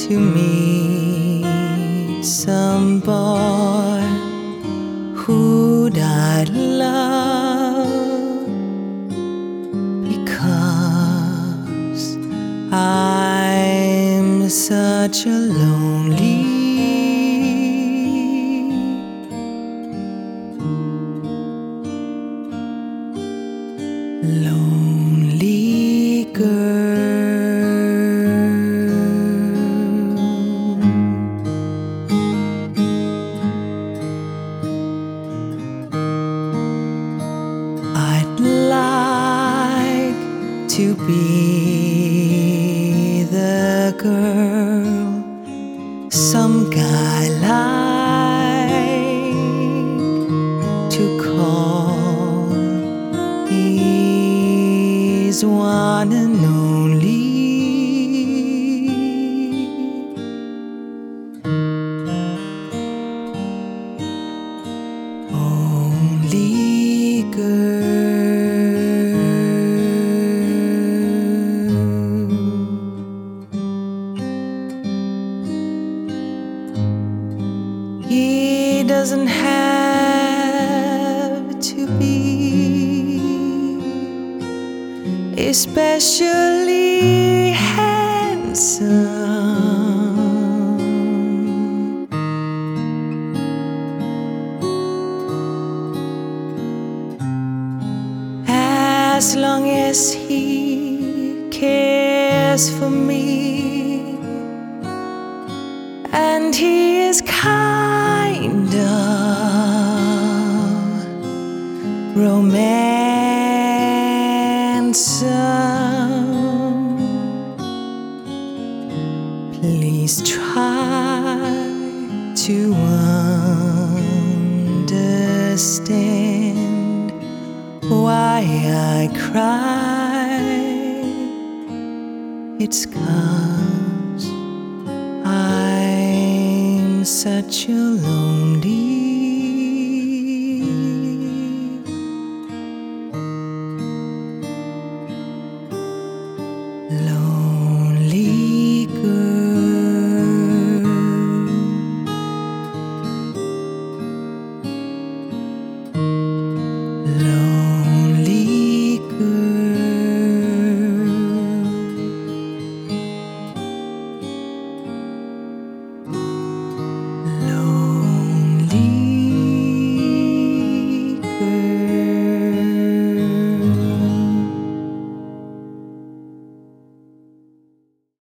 to meet some boy who'd I'd love, because I'm such a lonely girl. I'd like to be the girl some guy like to call his one and only. Only girl. He doesn't have to be especially handsome, as long as he cares for me and he is kind of romantic. Please try to understand why I cry. It's 'cause I'm such a lonely